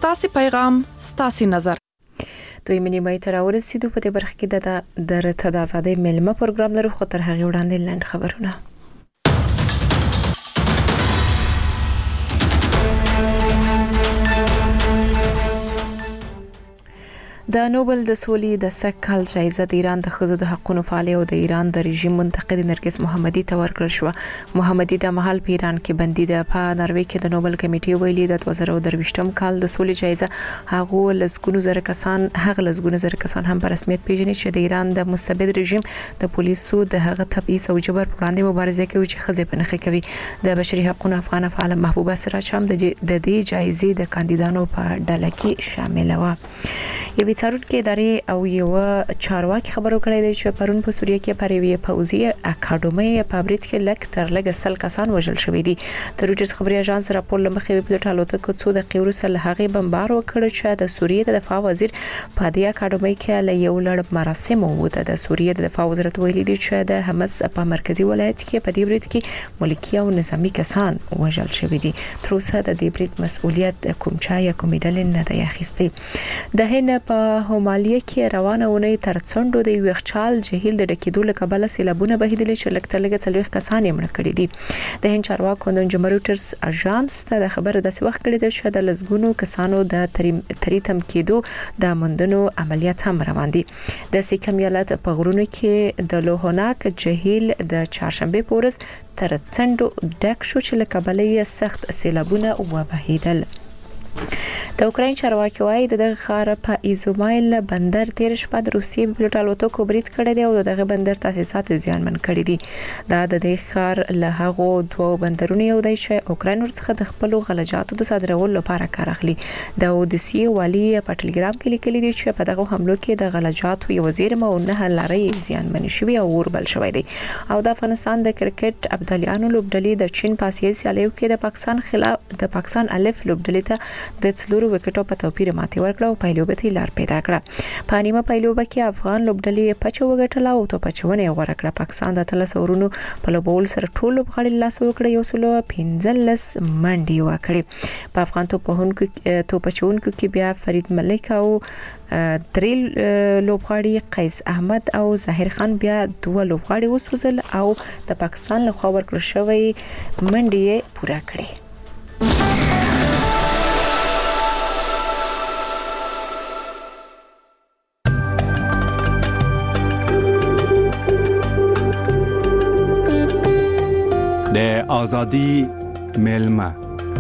ستاسو پیغام ستاسو نظر دوی منی مې تر ورسېدو په دې برخه کې د رته د آزادۍ ملمه پروګرام لرو خو تر هغه وړاندې لاند خبرونه. د نوبل د سولې د سکهال جایزه د ایران د ښځو د حقوقو فعال او د ایران د رژیم منتقد نرګس محمدي ته ورکړل شو. محمدي د محل په ایران کې بندي د په ناروې کې د نوبل کمیټې ویلي د 2023م کال د سولې جایزه هغه لزګونو زره کسان هم په رسمیت پیژني چې د ایران د مستبد رژیم د پولیسو د هغه تبعیض او جبر پر وړاندې مبارزه کوي چې ښځې په نخښه کوي. د بشري حقوقو افغان فعال محبوبه سراج هم د دې جایزې د کاندیدانو په ډله کې شامل و. یوه څارونکو ادارې او یو چارواکي خبرو کړی دی چې پرون په سوریه کې پروي پوزي اکاډمي په برید کې لک تر لګ سل کسان وژل شوی دي. د رويټرز خبري اژانس راپور لمخې په ټالوته کې څو دقیقې وروسته له هغه بمبار وکړ چې د سوریه د دفاع وزیر په دې اکاډمي کې له یو لړ مراسم وو. د سوریه د دفاع وزارت ویلي دی چې د حمص په مرکزی ولایت کې په دې برید کې ملکی او نظامی کسان وژل شوی دي. تر اوسه د دې برید مسؤلیت کوم چا یا کوم ډلې نه دی اخیستی. د هند په همالیه کې روانه ونې تر څنډو د یخچال جهیل د ډکېدو له کبله سیلابونه بهیدل چې لکه څلويخ کسان یې مړه کړي دي. د هند چارواکو د رويټرز اژانس ته د خبره داسې وخت کړی دی چې د لزګونو کسانو د تریتم کېدو د مندونو عملیات هم روان دي. د سیکم ایالت په غرونو کې د لوهناک جهیل د چهارشنبه په ورځ تر څنډو ډک شو چې له کبله یې سخت سیلابونه وبهیدل. د اوکراین چارواکي وايي د ښار په ایزومایل بندر تیر شپه د روسیې په الوتکو برید کړی دی او دغه بندر تاسیسات زیانمن کړي دي. دا د دې ښار له هغو دوه بندرونو یو دی چې اوکراین ورڅخه د خپل غلجاتو د صادرولو لپاره کار اخلي. د اودیسی والی په ټلګرام کې لیکلي دي چې په دغه حملو کې د غلجاتو یو زیرمه او نه لارې زیانمن شوي او وربل شوی دی. او د افغانستان د کرکټ ابدالیانو لوبډلې د چین په آسیایي سیالیو کې د پاکستان الف لوبډلې ته د څلورو وکټو په توپیر ماتې ورکړه او پایلوبه ته لار پیدا کړه. په نیمه پایلوبه کې افغان لوبډلې پچو وګټله او تو پچونه غوړه کړه. پاکستان د 13 اورونو په لوبول سره ټول لوبغاړي لاس ورکړه یو سلو 15 منډي وکړي. په افغان تو پچونکو کې بیا فرید ملک او درې لوبغاړي قیس احمد او ظاهر خان بیا دوه لوبغاړي وسوځل او د پاکستان لخوا ورکړل شوی منډي پوره کړې. د آزادی ملمه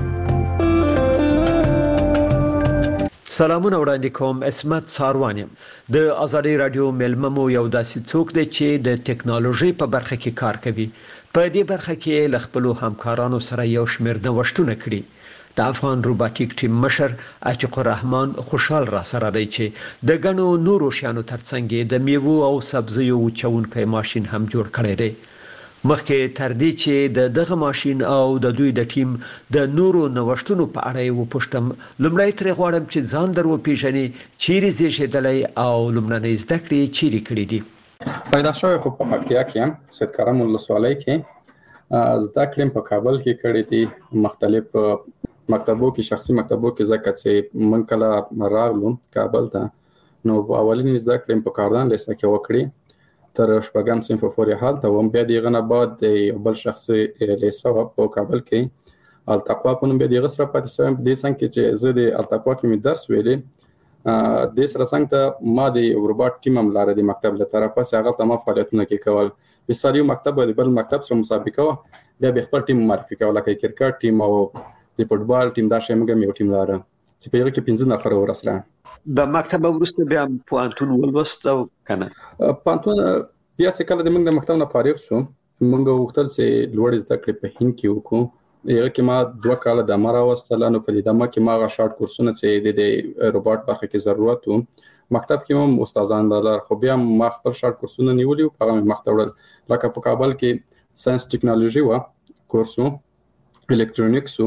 سلامونه وړاندې کوم. اسمت ساروان یم. د آزادی رادیو ملمه مو یو داسې څوک دی چې د ټکنالوژي په برخه کې کار کوي. په دې برخه کې ل خپل همکارانو سره یو شمېر نوښتونه کړي. د افغان روباټیک ټیم مشر عتیق الرحمن خوشحال را سره دی چې د غنو نورو شیانو ترڅنګ د میوه او سبزیو وچونکي ماشين هم جوړ کړی دی. مخکې تر دې چې دغه ماشين او د دوی د ټیم د نورو نوښتونو په اړه وپوښتم، لومړی ترې غواړم چې ځان درو پیژنې، چیرې زیږېدلی او لومړنۍ زده کړې چیرې کړې دي؟ پیدا شوی خو په پکتیا کې یم، سید کرم ولسوالۍ کې. زده کړې په کابل کې کړې دي، مختلف مکتبو کې، شخصي مکتبو کې، ځکه چې من کله راغلم کابل ته نو اولین زده کړې په کاردان لیسه کې وکړې تر شپږم صنف پورې هلته وم. بیا دغه نه بعد د یو بل شخصي لیسه په کابل کې التقوا په نوم دغه سره پاتې شوم. په دې څنګه کې چې زه د التقوا کې مې درس ویلې، د سره څنګه ته ما د روباټ ټیم هم لاره د مکتب له طرفه سره هغه ته ما فعالیتونه کې کول. مثال یو مکتب د بل مکتب سره مسابقه و، بیا به خپل ټیم معرفي کول، لکه کرکټ ټیم او د فوټبال ټیم. دا شی موږ یو ټیم لاره چې په هغه کې 15 نفر ورسره د مکتب وروسته بیا پوهنتون ولوست او کنه پوهنتون بیا چې کله د موږ د مکتب نه فارغ شو، موږ وختل چې لوړ زده کړې په هند کې وکړو. هغه کې ما 2 کال د امر واستله، نو په دې دمه کې ما شارټ کورسونه چې د روباټ برخه کې ضرورت و مکتب کې هم استادان دلار، خو بیا ما خپل شارټ کورسونه نیولي او هغه مخته وړل. لکه په کابل کې ساينس ټیکنالوژي و کورسو، الکترونیکس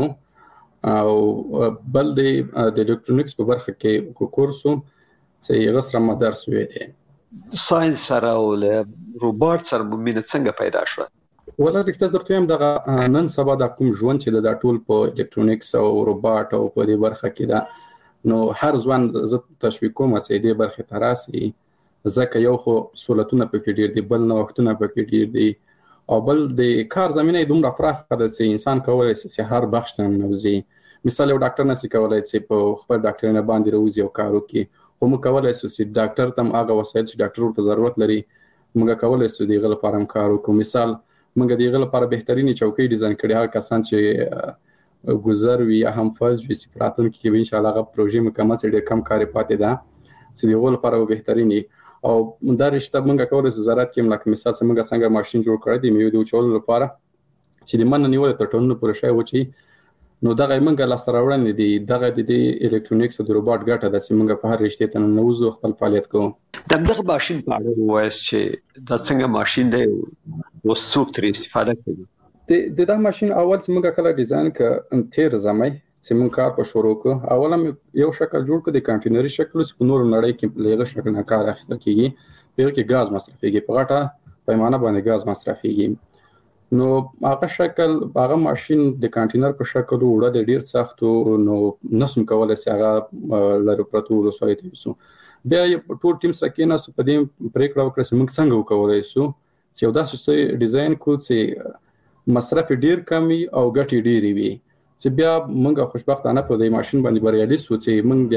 او بل د الکترونیکس په برخه کې کورسو چې هغه سره ما درس ویلې. ساينس سره او روباټ سره مینه څنګه پیدا شوه؟ ولا رښتیا درته هم دغه نن سبا د کوم ژوند چې د ټول په الکترونیکس او روباټ او په دې برخه کې دا نو هر ځوان ز تشویق کوم چې دې برخه تراسي ځکه یو خو سہولتونه پکې ډیر دي بل نوښتونه پکې ډیر دي او بل د کار زمينه دومره فراخه ده چې انسان کولای شي هر بخش ته نوځي مثال یو ډاکټر نشي کولای چې په خپل ډاکټر نه باندې روزي او کار وکړي خو موږ کولای شو چې ډاکټر تم هغه وسایل چې ډاکټر ورته ضرورت لري موږ کولای شو دغه لپاره کار وکړو مثال موږ دغه لپاره بهترینی چوکۍ ډیزاین کړې هغه کسان چې گذر وي یا هم فاز وي چې پراتون کې ان شاء الله هغه پروژې مکمل چې ډېر کم کار پاتې ده چې دغه لپاره بهترینی او دا رښتا موږ کولای شو زراعت کې ملک مثال څنګه څنګه ماشين جوړ کړی دی میوه د چول لپاره چې د من نیول تر ټولو پرې شای و چې نو دغه موږ لاستر راوړنې دي دغه د الکترونیکس او د روبوټ ګټه د موږ په هر رشته ته نوځو خپل فعالیت کوو دغه ماشين په اړه وایي چې دا څنګه ماشين دی او څوک ترې استفاده کوي د دا ماشين اول چې موږ کله ډیزاین ک تیر زمای چې موږ کار په شروع کو اوله یو شکل جوړ کړ د کانټینري شکل چې په نور نړۍ کې لږه شکل نه کار اخیستل کیږي په کې غاز مصرفيږي په غټه پیمانه باندې غاز مصرفيږي نو هغه شکل هغه ماشين د کانټینر په شکل وړه ډیر سخت نو نسم کولای شي هغه لري پروتو وسایل تاسو بیا ټول ټیم سره کې ناس په دې پریکړه وکړه چې موږ څنګه وکولای شو چې یو داسې ډیزاین کو چې مصرف ډیر کمی او ګټې ډیری وي چې بیا موږ خوشبختانه په دې ماشين باندې بریالي شو چې موږ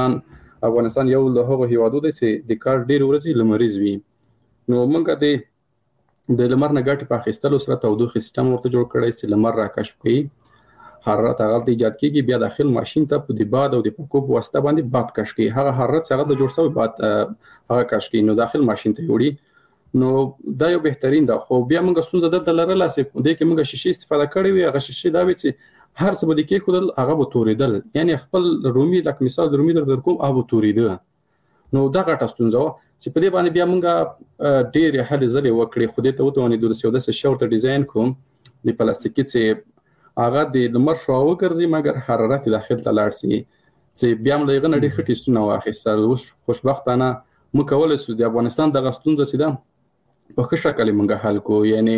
د افغانستان یو له هغو هیوادو دی چې د کار ډیر ورځي لمریز وي نو موږ د لمر نه ګټه په اخیستلو سره تودوخه سیستم ورته جوړ کړی چې لمر راکشف کړي حرارت هغه د ایجاد کیږي بیا داخل ماشين ته په دی باد او د پکوب واسطه باندې باد کش کوي هغه حرارت هغه د جوړ شوی باد هغه کش کوي نو داخل ماشين ته وړي نو دا یو بهترین ده خو بیا موږ ستونزه د لرله چې د کې موږ شیشه استفاده کړې وي هغه شیشه دا وي چې هر څه بده کې خودل هغه به تورېدل یعنی خپل رومي لکه مثال د رومي در کوم هغه تورېده نو دا غټه ستونزه چې په دې باندې بیا موږ ډېر هلي ځلې وکړې خو دې ته وته ونی د سیاده شورت ډیزاین کوم د پلاستیکي چې هغه د لمر شو وګرځي مګر حرارت داخل ته لاړ شي چې بیا موږ یې غنډې خټې ستونه واخیستل اوس خوشبختانه موږ کولای شو د افغانستان د غستون د سیده په ښه شکل موږ حل کو یعنی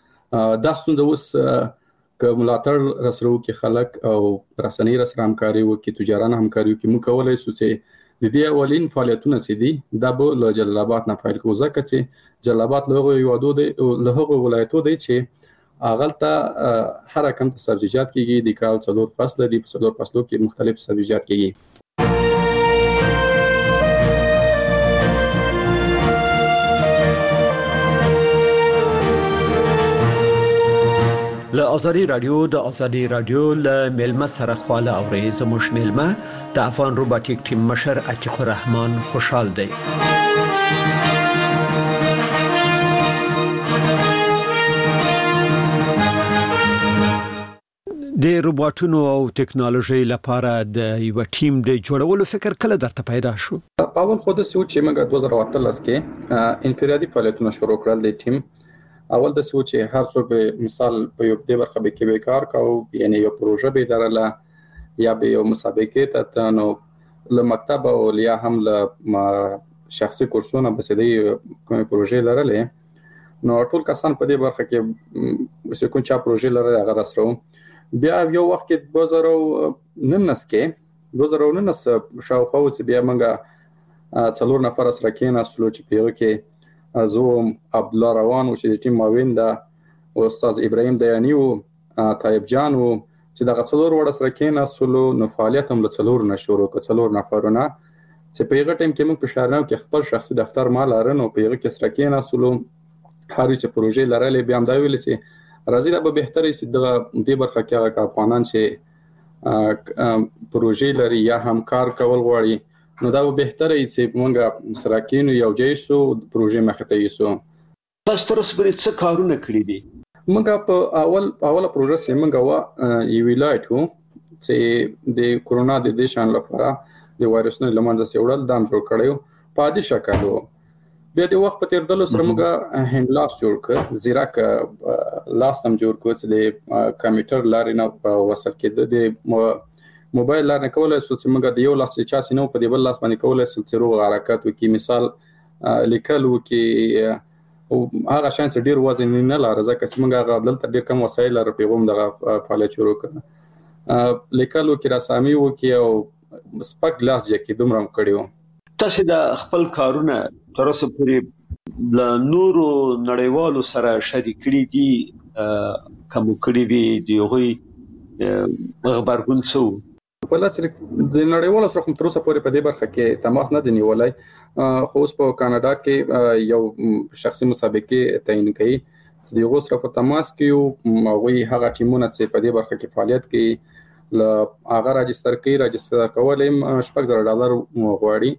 دا ستونه اوس که ملاتړ رسرو کې خلک او رسنۍ رسره همکاري وکړي تجارانه همکاري وکړي موږ کولای شو چې د دې اولین فعالیتونه سي دي دا به له جلال آباد نه فایل کو ځکه چې جلال آباد له یوادو دی له هغه ولایتو دی چې اغلته هر کم ته سبزیجات کیږي د کال څلور فصل دی په څلور فصلو کې مختلف سبزیجات کیږي له ازادي رادیو له ملما سره خواله اوري زموږ ملما د افغان روبوټیک ټیم مشر عتیق الرحمن خوشحال دی د روبوټونو او ټکنالوژي لپاره د یو ټیم د جوړولو فکر کله درته پیدا شو اول خو د سوچ چې موږ 2013 کې انفرادي فعالیتونه شروع کړل د ټیم اول د سوچ هر څوک مثال په یو د برخه کې به کار کاو یعنی یو پروژه به درله یا به یو مسابقه ته نو له مکتب او یا هم له شخصي کورسونه به سدي کومه پروژه لرله نو ټول کسان په دې برخه کې چې کوم چا پروژه لرله هغه راسرو بیا یو وخت کې 2019 کې شاوخوا چې بیا موږ څلور نفر سره کېناستلو چې په یو کې زوم عبد الله روان او چې د ټیم معاون ده استاد ابراهيم دیانی او طيب جان او چې د غڅلور وړ سره کېناستلو نو فعالیت هم له څلور نشورو کې څلور نفرونه چې په یغه ټیم کې موږ په شهرنامه کې خپل شخصي دفتر مال لرنو په یغه کې سره کېناستلو هر چې پروژې لرلې بیا هم دا ویل چې راځي دا به بهتري چې د برخه کې هغه افغانان چې پروژې لري یا همکار کول غواړي نو دا به بهتره چې موږ سره کېنو یو ځای شو پروژې مخ ته یوسو تاسو تر اوسه پورې څه کارونه کړی دي موږ په اوله پروژه چې موږ یو ولایت وو چې د کورونا د دیشان لپاره د وایرسونو لمنځه سیوړل دام جوړ کړو په عادي شکل وو بیا د وخت په تیر دلو سره موږ هندلاس جوړ کړ زیراک لاس هم جوړ کړ چې د کمپیوټر لارې نه وصل کېده د موبایل لارې کولای شو چې موږ د یو لاس چې سينو په دی بل لاس باندې کولای شو چې روغ حرکت وکي مثال لیکل وکي او هغه شان چې ډیر وزن نه لاره ځکه چې موږ هغه دلته ډیر کم وسایل لرو پیغام دغه فعالیت شروع کړ لیکل وکي رسامي وکي او سپک لاس کې دومره کړیو. تاسو د خپل کارونه تر اوسه پورې ل نورو نړیوالو سره شریک کړي دي کوم کړي دي خبرګون څو په لاس د نړیوالو سره هم تر اوسه پورې په دې برخه کې تماس نه دی نیولای. خو اوس په کاناډا کې یو شخصي مسابقه تعین کړي چې د غوسره په تماس کې او هغه ټیمونه چې په دې برخه کې فعالیت کوي ل هغه راجستر کولای $6000 غواړي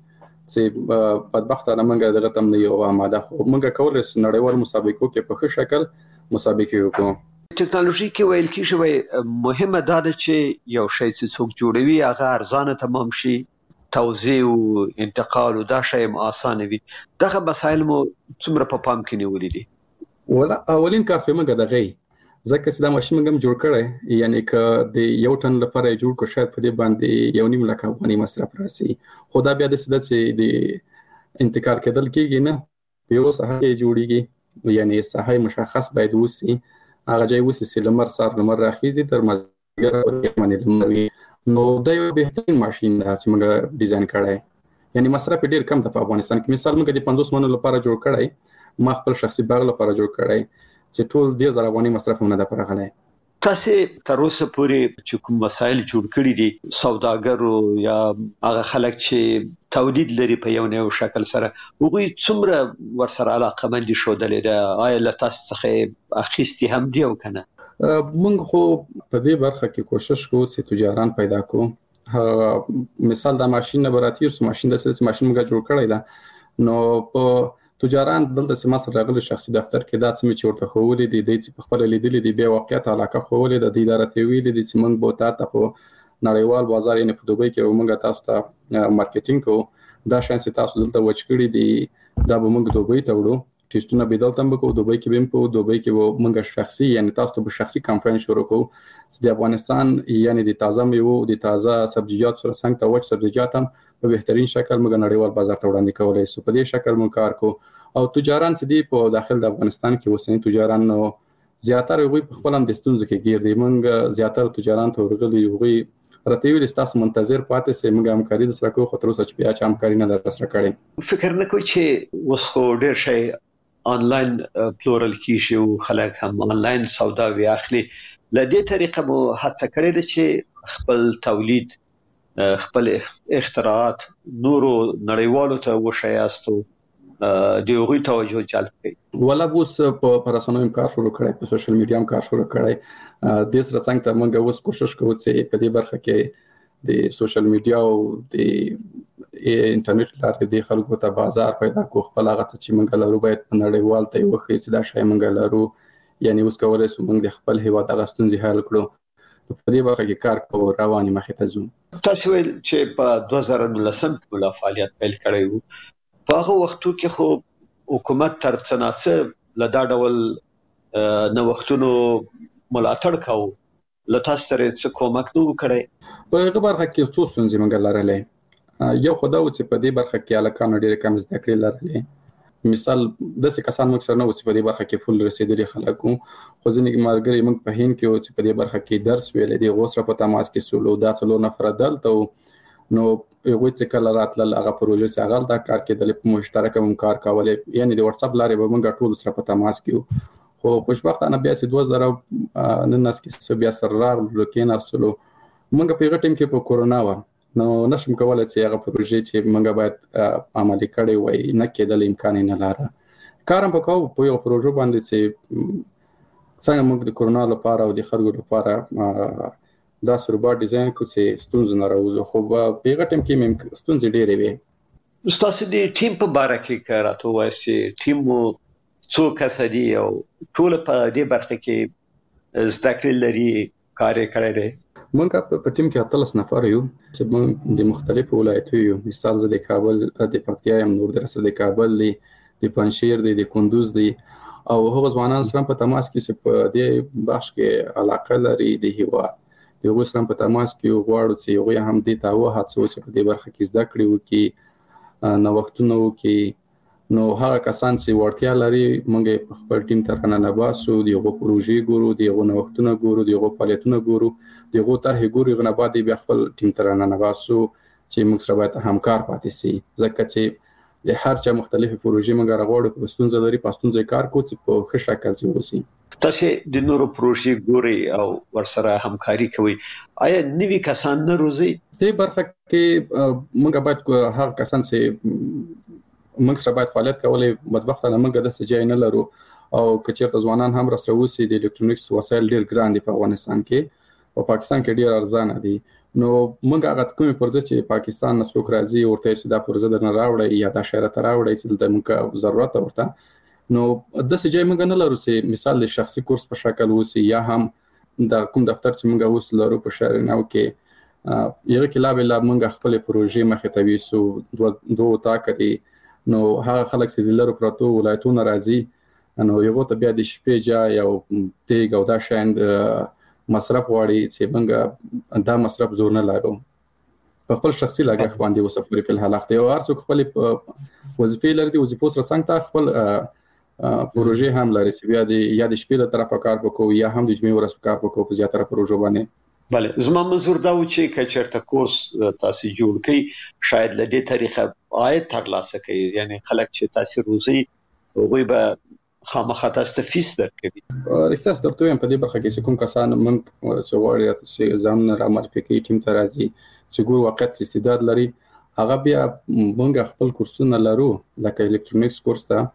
چې بدبختانه موږ دغه تم نه یو آماده خو موږ کولای شو نړیوال مسابقو کې په ښه شکل مسابقه وکړو. ټکنالوژي کې ویل کیږي مهمه ده چې یو شی چې څوک جوړوي هغه ارزانه تمام شي، توزیع او انتقال او دا شی آسانه وي. دغه مسایل مو څومره په پام کې نیولې دي؟ ولا اولین کار په موږ دغه ځکه چې دا ماشين موږ جوړ کړی یعنی ک د یو ټن لپاره جوړ کو شاید په دې باندې یو نیم لک افغاني مصرف راسي. خو دا بیا د سدت چې د انتقال کېدل کېږي نه یو ساحه جوړیږي یعنی ساحه مشخص باید وسی هغه ځای وسی چې لمر سار لمر راخیزي تر مازیګر باندې لمر نو دا یو بهترین ماشين ده چې موږ ډیزاین کړی یعنی مصرف ډیر کم ده په افغانستان کې. مثال موږ د 50 منو لپاره جوړ کړی ما خپل شخصي باغ لپاره جوړ کړی چې ټول $10,000 افغاني مصرف هم نه ده پرغلی. تاسو تر اوسه پورې چې کوم مسایل جوړ کړی دي سوداګرو یا هغه خلک چې تولید لري په یو نه شکل سره هغوی څومره ورسره علاقه مند شو دلته آیا له تاسو څخه اخیستي هم دی او کنه؟ موږ خو په دې برخه کې کوشش کوو چې تجاران پیدا کوو. مثال دا ماشين براتیر سو ماشين د سلسله ماشين موږ جوړ کړی دا نو په تجاران دلته سم سره راغلي شخصي دفتر کې دا څه چې ورته خولې دي د چې په خپل لیدلې دي به واقعیت علاقه خولې د اداره ته ویلې دي چې موږ به تاسو په نړیوال بازار یې په دوبۍ کې موږ تاسو ته مارکیټینګ کوو دا شان چې تاسو دلته وچکړي دي دا به موږ دوبۍ ته وړو ټیسټونه به دلته موږ په دوبۍ کې بیم په دوبۍ کې موږ شخصي یعنی تاسو ته شخصي کمپاین شروع کوو چې د افغانستان یعنی د تازه میوه د تازه سبزیجات سره څنګه ته وچ سبزیجات هم په بهترین شکل موږ نړیوال بازار ته وړاندې کولای شو. په دې شکل موږ کار کوو او تجاران چې دی په داخل د افغانستان کې وسنی تجاران نو زیاتره وي په خپل هم د ستونزو کې ګیر دي. موږ زیاتره تجاران ته ورغلي وي راته ویل تاسو منتظر پاتې سي موږ همکاري سره کوو خو تر اوسه چې بیا همکاري نه درسره کړي. فکر نه کوي چې اوس خو ډیر شي آنلاین پلورل کیږي او خلک هم آنلاین سودا وی اخلي. لدې طریقه مو هڅه کړې ده چې خپل تولید خپل اختراعات نورو نړیوالو ته وشایاستو د هغوی توجه جلب کړي. ولا اوس په رسنیو کار شروع کړی په سوشل میډیا هم کار شروع کړی د سره څنګه ته موږ اوس کوشش کوو چې په دې برخه کې د سوشل میډیا او د انټرنیټ لارې د خلکو ته بازار پیدا کوو. خپل هغه چې موږ لرو باید په نړیوال ته وخی چې دا شی موږ لرو یعنی اوس کولای شو موږ د خپل هیواد د غستونځي حل کړو. په دې برخه کې کار کوو رواني مخې ته ځو. تاسو ویل چې په 2019 کې لا فعالیت پیل کړی وو. په هغه وختو کې خو حکومت تر څنګه له دا ډول نوښتونو ملاتړ کاوه لته سره څه کومک نو کړی؟ په هغه برخه کې څو ستونزې موږ لرلې. یو خدای و چې په دې برخه کې الکان ډېر کم زده کړې لرلې. مثال د څه کسان موږ سره نو چې په دې برخه کې فل رسیدلي خلکو خو ځینې مارګري موږ په هین کې چې په دې برخه کې درس ویل دي غوسره په تماس کې سولو دا څلور نفر دلته نو یو څه کله راتل هغه پروژه ساغل دا کار کې د مشترک هم کار کولې یعنی د واتس اپ لارې به موږ ټول سره په تماس کې خو خوشبختانه بیا چې 2019 کې بیا سره راغلو کې ناسلو موږ په هغه ټیم کې په کورونا و نو نشم کولای چې هغه پروژه چې موږ باید عملي کړي وای نه کېدل امکان نه لاره کارم وکاو په یو پروژه باندې چې څنګه موږ د کورونا لپاره او د خلکو لپاره دا سربار ډیزاین کو چې ستونزې نه راوځي خو په هغه ټیم کې مې ستونزې ډېرې وي. تاسو د ټیم په باره کې کاراتو وایي ټیم مو څو کس دي او ټول په دې برخه کې زده کړې لري کار کړی دی؟ موږ په ټیم کې 13 نفر یو چې موږ د مختلفو ولایتونو یو مثال زه د کابل د پکتیا یم نور درسه د کابل دی د پنځشیر دی د کندوز دی او هغه ځوانان سره په تماس کې چې په دې بخش کې علاقه لري د هیوا یو سم په تماس کې غواړو چې یو هم دې تاوه هڅو چې په دې برخه کې زده کړې وکي نو وختونه وکي نو هغه کسان چې ورتیا لري موږ په خپل ټیم ته نه باسو دیغه پروژې ګورو دیغه وختونه ګورو دیغه فعالیتونه ګورو دیغه طرح ګورو غنه بعد بیا خپل ټیم ته نه باسو چې موږ سره باید همکار پاتې شي ځکه چې د هر چا مختلفې پروژې موږ راغوړو په ستونزه لري په ستونزه کار کوو چې په ښه شکل سي وسی. تاسو د نورو پروژې ګوري او ورسره همکاري کوي آیا نوی کسان نه روزي؟ دې برخه کې موږ باید هر کسان چې موږ سره باید فعالیت کولای بدبختانه موږ د سجای نه لرو او کچېرته ځوانان هم راسره وسی د الکترونیکس وسایل ډیر ګران دي په افغانستان کې او پاکستان کې ډیر ارزانه دي. نو موږ هغه کومې پروژې چې پاکستان نه څوک راځي ورته چې دا پروژه درنه راوړي یا دا شهر ته راوړي چې د موږ ضرورت ورته نو د سجای موږ نه لرو چې مثال د شخصي کورس په شکل وسی یا هم د کوم دفتر چې موږ اوس لرو په شهر نو کې یو کې لا بل موږ خپل پروژې مخه ته ویسو دوه تا کړي نو هغه خلک چې لرو پروتو ولایتونه راځي نو یو ته بیا د شپې جا یو تیګ او دا شاند مصرف واړي چې موږ دا مصرف زور نه لرو په خپل شخصي لګښت باندې وسفري په الحال اخته او هر څوک خپل وظیفې لري وظیفو سره څنګه تا خپل پروژې هم لري چې بیا د یا د شپې له طرفه کار وکړو یا هم د جمعې ورځ کار وکړو په زیاتره پروژو باندې. بله زما منظور دا و چې کچرته کورس تاسو جوړ کړئ شاید له دې طریقه عاید ترلاسه کړئ یعنی خلک چې تاسو روزي هغه به خامخا تاسو ته فیس درکوي. رښتیا درته وایم په دې برخه کې کوم کسان موږ سوالي چې ځان را معرفي کوي ټیم ته راځي چې ګور وخت استعداد لري هغه بیا موږ خپل کورسونه لرو لکه الکترونیکس کورس ته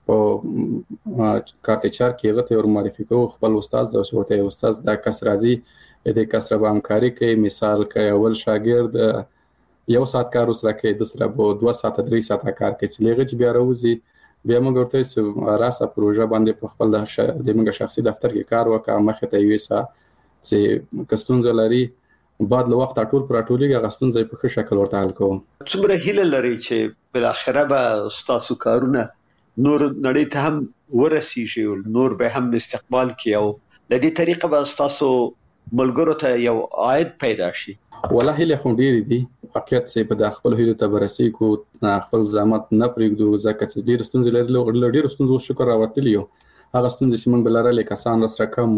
په کارت چار کې هغه ته ور معرفي کوو خپل استاد د ورته استاد دا کس راځي د کس را همکاري کوي مثال کوي اول شاګرد یو ساعت کار وسره کوي د سره به 2 ساعت 3 ساعت کار کوي چې لږ بیا راوځي بیا موږ ورته چې راسه پروژه باندې په خپل د موږ شخصي دفتر کې کار وکړه مخه ته ویسا چې کستونزه لري بعد له وخت ټول پر ټولګه غستونزه په ښه شکل ورته حل کوم. څومره هیله لري چې بل اخره به تاسو کارونه نور نړۍ ته هم ورسیږي نور به هم استقبال کوي او د دې طریقه به تاسو ملګرو ته یو عاید پیدا شي؟ والله له خو ډیر دي حقیقت چې په داخل هیله ته برسي کو خپل زحمت نه پرېږدو ځکه چې ډیر ستونزې لري ډیر ستونزې شکر راوتلیو هغه ستونزې چې موږ بلارلې کسان سره کوم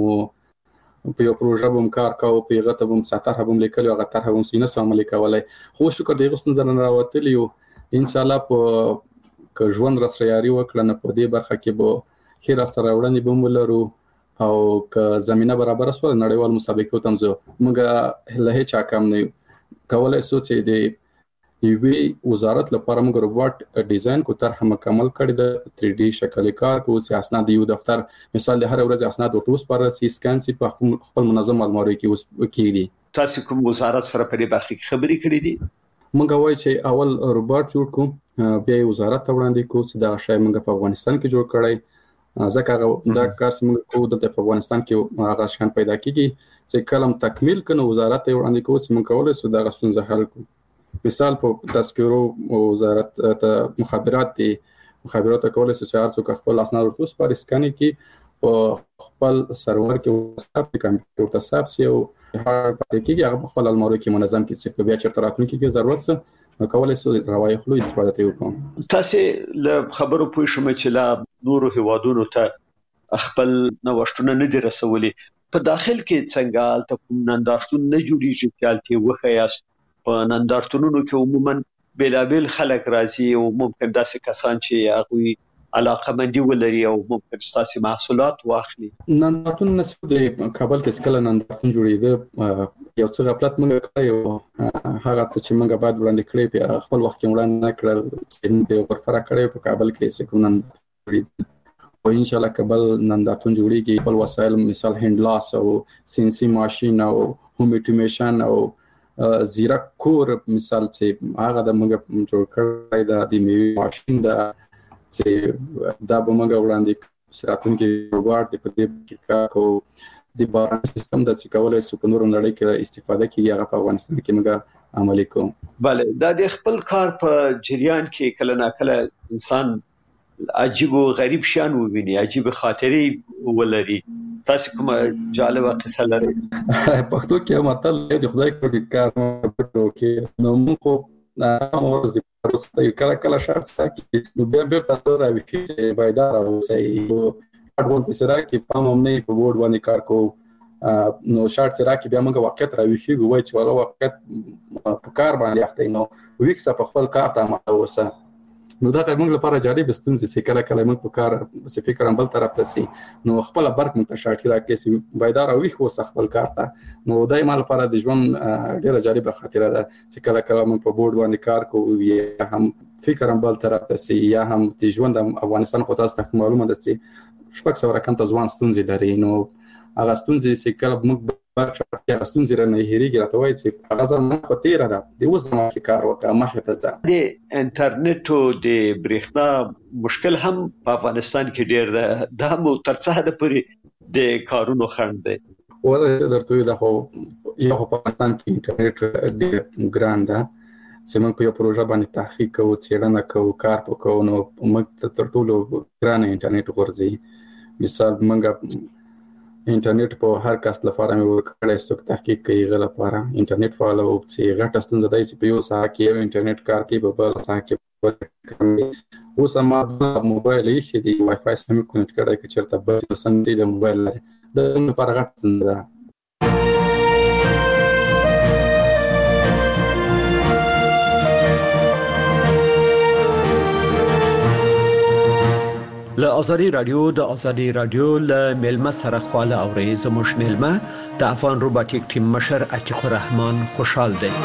په یو پروژه بم کار کوو په هغه ته بم ساتره بم لیکل او هغه طرح بم سینه سمول کولای خو شکر دغه ستونزې نه راوتلیو ان شاء الله په که ژوند راسره یاري وکړه نه په دې برخه کې به خیر سره وړاندې بم ولرو او که زمينه برابر سو نړیوال مسابقو تم زه موږ له چا کم نه کولای سو چې د یوې وزارت لپاره موږ روبوټ ډیزاین کو طرح مکمل کړی د 3D شکل کار کو چې اسناد یو دفتر مثال د هر ورځ اسناد ورته پر سي سکان سي په خپل منظم الماري کې اوس کېږي. تاسو کوم وزارت سره په دې برخه کې خبرې کړې دي؟ موږ وایو چې اول روبوټ جوړ کو بیا وزارت ته وړاندې کو چې دا شی موږ په افغانستان کې جوړ کړی ځکه دا کار چې موږ کوو د افغانستان کې هغه شان پیدا کیږي چې کلم تکمیل کنه وزارت ته وړاندې کوو چې موږ کولای شو دا غستون حل کو مثال په تذکرو وزارت ته مخابرات کولای شو چې هر څوک خپل اسناد ورته سپارښت سکاني کې په خپل سرور کې وساب کمپیوټر ته حساب سي او هر پاتې کېږي هغه خپل المارو کې منظم کې چې بیا چرته راتلونکي کې ضرورت څه کولای شو روایت خلو استفاده کوي کوم. تاسو له خبرو پوه شوم چې لا نورو هوادونو ته خپل نوښتونه نه دي رسولي په داخل کې څنګه ته نندارتون نه جوړیږي چې الته وخیاست په نندارتونونو کې عموما بلابل خلک راځي او ممکن داسې کسان چې هغه علاقه مندي ولري او ممکن ستاسو محصولات واخلي. نندارتون نسو د کابل کې سکل نندارتون جوړیده یو څه غفلت موږ کړو هغه چې موږ بعد وړاندې کړی په خپل وخت کې وړاندې کړل چې په فرق کړی په کابل کې سکو نندارتون او ان شاء الله کابل نندارتون جوړیږي خپل وسایل مثال هند لاس او سینسي ماشين او هوم اټومیشن او زیرک کور مثال چې هغه د موږ جوړ کړی د میوه ماشين چې دا به موږ وړاندې سراتون کې روبوټ په دې کې کو د باران سیستم د څکولای سو په نورو نړۍ کې استفاده کیږي هغه په افغانستان کې موږ عملي کوو. بله دا د خپل کار په جریان کې کله نا کله انسان عجیب او غریب شان وویني عجیب خاطرې ولري تاسو کوم جالبه قصه لرئ؟ پښتو کې متل د خدای کوي کار کې نو موږ ناموز د پروسته کله شرط ساتي نو بیا ته راوي چې باید راوځي اډوانس سره کې فهم هم نه په بورډ باندې کار کو نو شارټ سره کې بیا موږ واقعیت راويخي وای چې ولا واقعیت په کار باندې اخته نو ویکس په خپل کار ته متوسه نو دا موږ لپاره جالب ستونزې چې کله کله موږ په کار څه فکر هم بل طرف ته سي نو خپل برک موږ شارټ راکې سي بایدار او ویخ وس خپل کار ته نو دای مال لپاره د ژوند ډیره جالب خاطره ده چې کله کله موږ په بورډ باندې کار کوو یا هم فکر هم بل طرف ته سي یا هم د ژوند افغانستان خو تاسو ته معلومه ده چې شپږ سو رقم ته ځوان ستونزې لري نو هغه ستونزې چې کله موږ برخه ستونزې رانه هېریږي راته وایي چې هغه ځان خو تیره ده د اوس زموږ کار وکړه مخه ته ځه د انټرنیټ او د برېښنا مشکل هم په افغانستان کې ډېر ده دا مو ترڅه ده پرې د کارونو خند دی ولې درته دا خو یو په افغانستان کې انټرنیټ ډېر ګران ده چې موږ په یو پروژه باندې تحقیق کوو څېړنه کوو کار وکړو نو موږ تر ټولو ګران انټرنیټ غورځي مثال موږ انټرنیټ په هر کس لپاره مې ورکړی څوک تحقیق کوي غل لپاره انټرنیټ فعال او چې غټه ستونزه دی چې په یو ساعت کې یو انټرنیټ کار کوي په بل ساعت کې اوس ما موبایل یې دی وای فای سم کنیکټ کړی چې چرته به سم دی د موبایل د لپاره غټه ستونزه ده له ازادي رادیو له ملما سره خواله اوري زموږ ملما د افغان روباټیک ټیم مشر عتیق الرحمن خوشحال دی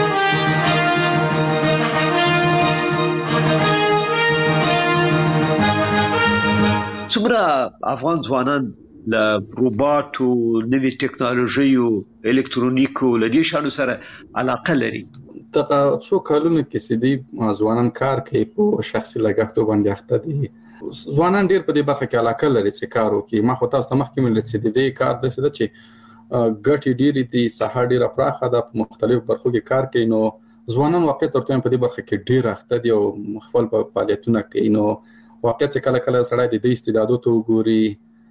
څومره افغان ځوانان له روباټو نوې ټکنالوژي او الکترونیکو لدی شانو سره علاقه لري دا څو کلونه کې سدي ځوانان کار کوي په شخصي لګښتو باندې اخته دي ځوانان ډېر په دې برخه کې علاقه لري چې کار وکړي ما خو تاسو ته مخکې مل چې د دې کار د څه چې ګټې ډېرې دي ساحه ډېره پراخه ده په مختلفو برخو کې کار کوي نو ځوانان واقعي ترته په دې برخه کې ډېر اخته دي او خپل فعالیتونه کوي نو واقعي چې کله کله سړی د دې استعدادو ته وګوري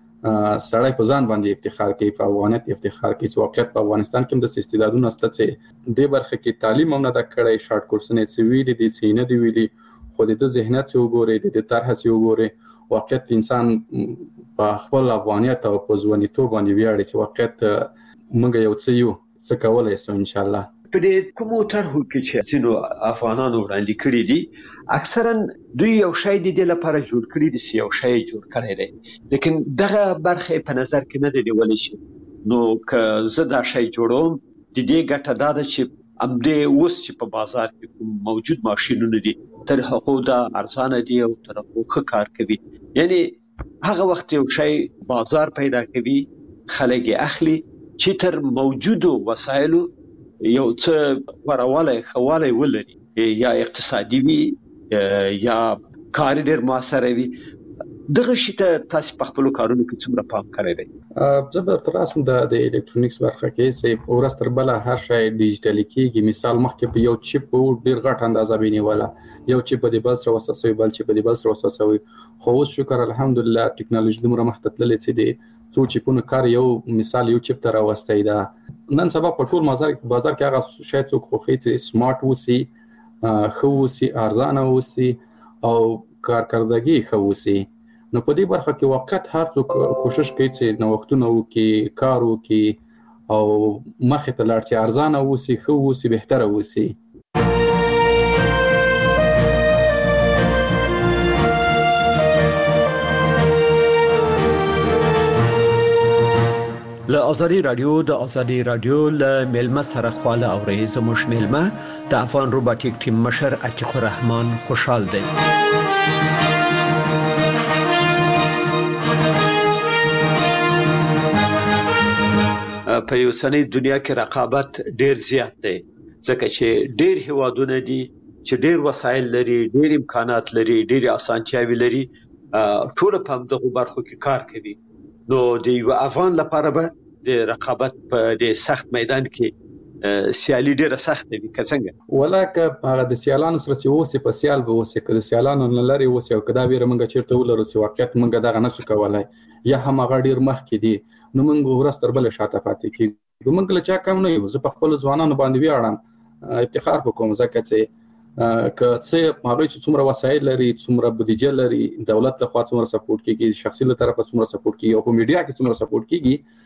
سړی په ځان باندې افتخار کوي په افغانیت افتخار کوي چې واقعیت په افغانستان کې د استعدادونو ست چې د برخه کې تعلیم هم نه د کړی شارټ کورسونه چې ویلي دي چې نه دی ویلي خو د ذهنیت څو وګوري د طرح څو وګوري واقعیت انسان په خپل افغانیت او په ځوانیتوب باندې ویاړي چې واقعیت موږ یو څه کولای شو ان شاء الله په دې کومو طرحو کې چې څینو افغانانو وړاندې کړی دي اکثرا دوی یو شی د لپاره جوړ کړی دي یو شی جوړ کړی دی لیکن دغه برخه په نظر کې نه دی ولې شي نو که زه دا شی جوړوم د دې ګټه دا ده چې امدې اوس چې په بازار کې موجود ماشينونه دي تر هغه دا ارزانه دي او تر هغه کار کوي یعنی هغه وخت یو شی بازار پیدا کوي خلک اخلي چې تر موجودو وسایلو یو څه ورواله خواله ولري یا اقتصادي وي یا کار ډیر موثر وي دغه شی ته تاسو په خپل کارونو کې څومره پام کوئ دی زبر تراسم د الکترونیکس برخه کې چې ورستر بل هر شی ډیجیټل کېږي مثال مخکې په یو چیپ او ډیر غټ اندازه بینیواله یو چیپ د بل سره وساسوي بل چیپ د بل سره وساسوي خو اوس شکر الحمدلله ټکنالوژي دومره مخته تللې چې دی څو چیپونه کار یو مثال یو چیپ تر واستای دا نن سبا په ټول بازار کې هغه شی څوک خو چې سمارټ وسی خو وسی ارزانه وسی او کارکردګي خو وسی نو په دې برخه کې وخت هر څوک کوشش کوي چې نوښتونه وکړي کار وکړي او مخه ته لاړ چې ارزانه وسی خو وسی بهتره وسی له ازادي رادیو له ملما سره خواله اوري زموږ ملما د افغان روباټیک ټیم مشر عتیق الرحمن خوشحال دی په یو سنې دنیا کې رقابت ډیر زیات دی ځکه چې ډیر هوادونه دي چې ډیر وسایل لري ډیر امکانات لري ډیر اسانتیاوي لري ټول په دغه برخو کې کار کوي نو د یو افغان لپاره به د رقابت په د سخت میدان کې سیالي ډیره سخت وي که څنګه ولکه هغه د سیالانو سره چې اوسې په سیال به اوسې که د سیالانو نه لري اوسې او که دا ویره موږ چیرته ولرو چې واقعیت موږ دغه نسو کولای یا هم هغه ډیر مخکې دي نو موږ ورستر بل شاته پاتې کیږو موږ له چا کم نه یو زه په خپل ځوانانو باندې ویاړم افتخار وکوم ځکه چې که څه هغه چې څومره وسایل لري څومره بودیجه لري دولت له خوا څومره سپورټ کیږي شخصي له طرفه څومره سپورټ کیږي او په میډیا کې څومره سپورټ کیږي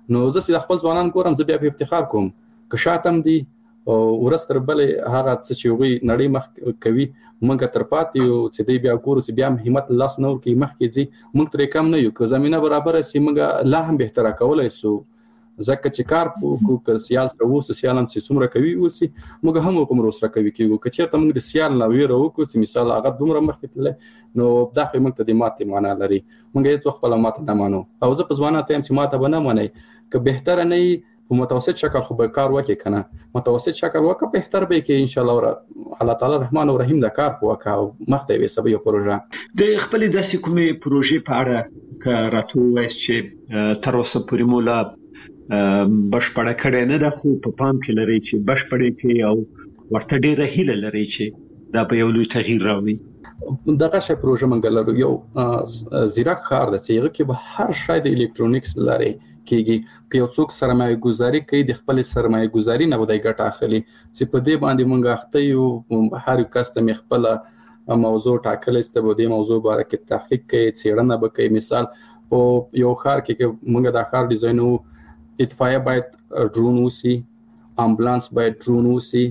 نو زه چې خپل ځوانان ګورم زه بیا په افتخار کوم که شاتم دي او ورستر بلې هغه څه چې وي نړۍ مخ کوي موږ تر پاتې یو چې دی بیا ګورو چې بیا همت لاس نور کې مخ کې ځي موږ ترې کم نه یو که زمينه برابر شي موږ لا هم بهتره کولای شو ځکه چې کار کو که سیال سره وو سیال هم چې څومره کوي وسی موږ هم کوم سره کوي کیږي که چیرته موږ د سیال لا ویره وکړو چې مثال هغه دومره مخ کې تل نو دا خو موږ ته د ماته معنا لري موږ هیڅ خپل ماته نه مانو او زه په ځوانه تیم چې ماته بنه مانی که بهتره نه په متوسط شکل خو به کار وکړي کنه متوسط شکل وکړه بهتر به کې ان شاء الله الله تعالی رحمان او رحیم دا کار وکړه مخته وي سبا یو پروژه د خپل داسې کومې پروژې په اړه که راته وایي چې تر اوسه پورې مولا بشپړه کړې نه ده خو په پام کې لري چې بشپړه کې او ورته ډیره هیله لري چې دا به یو لوی تغییر راوړي دغه شی پروژه منګلرو یو زیرک خار د چیغه کې به هر شای د الکترونیکس لري کېږي که یو څوک سرمایه گذاري کوي د خپل سرمایه گذاري نه ودی ګټه اخلي چې په دې باندې مونږ اخته یو هر کس ته خپل موضوع ټاکل است په دې موضوع باره کې تحقیق کوي څېړنه وکړي مثال او یو خار کې مونږ د خار ډیزاینو اطفائیه باید ډرون وسی امبولانس باید ډرون وسی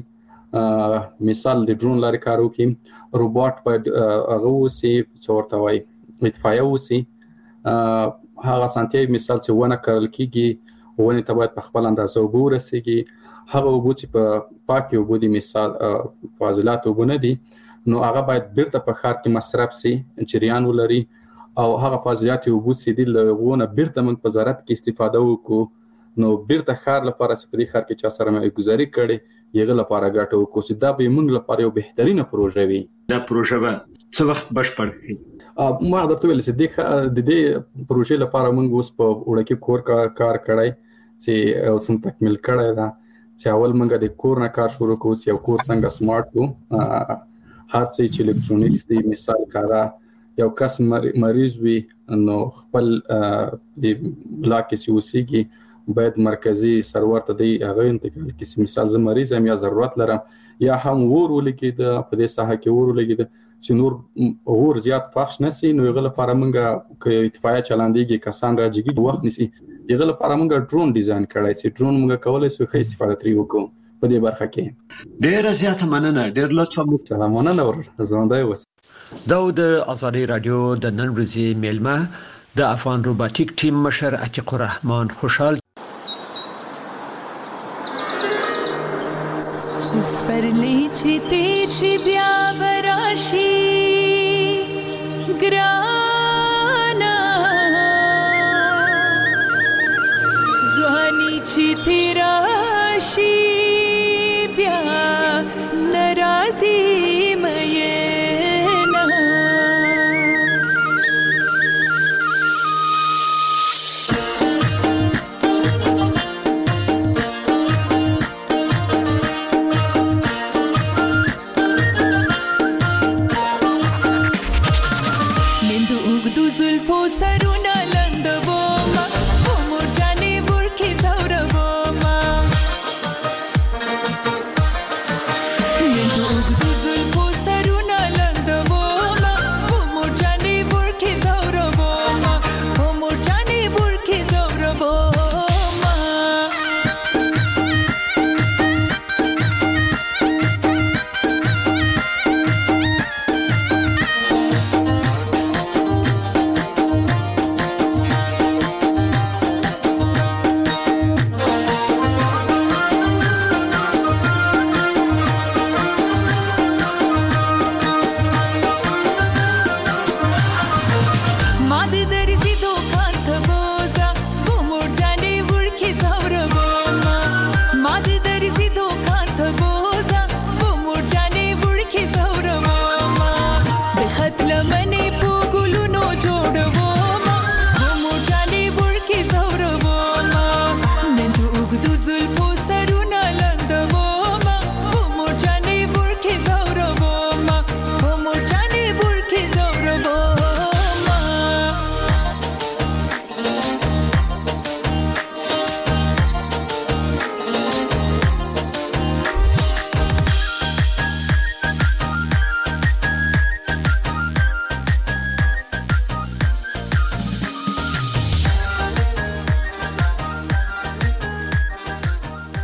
مثال د ډرون لاري کارو کې روبوټ باید هغه وسی څورته وای اطفائیه وسی هغه سانتي مثال چې ونه کارل کیږي ونه ته باید په خپل اندازه وګور رسیږي هغه وګو چې په پاکي وګو دي مثال فاضلات وګونه دي نو هغه باید بیرته په خار کې مصرف سي چریان ولري او هغه فاضلات وګو سي دي لغونه بیرته موږ په زراعت کې استفاده وکړو نو بیرته خار لپاره چې په دې خار کې چا سره مې گزاري کړي یغه لپاره ګټه وکړو چې دا به موږ لپاره یو بهترینه پروژه وي دا پروژه به څه وخت بشپړ شي ما درته ویل چې د دې پروژې لپاره موږ اوس په وړکې کور کار کړای چې اوس هم تکمیل کړای دا چې اول موږ د کور نه کار شروع کوو چې یو کور څنګه سمارټ کو هر څه چې الکترونیکس دی مثال کارا یو کس مریض وي نو خپل د بلاک کې اوسېږي باید مرکزی سرور ته دی هغه انتقال کې مثال زه مریض یم یا ضرورت لرم یا هم ور ولګي د په دې ساحه کې ور ولګي چې نور اور زیات فحش نسی نو یغه لپاره مونږه ک اطفائیه چلاندېږي کسان راځي وخت نسی یغه لپاره مونږه ډرون ډیزاین کړای چې ډرون مونږه کولای شو ښه استفاده ترې وکړو په دې برخه کې ډیر زیاته مننه ډیر لطفا سلامونه نور زوندای وس دا د آزادي رادیو د نن ورځې میلمه د افغان روباتیک ټیم مشر عتیق الرحمن خوشحال پر نه چې تیر شي بیا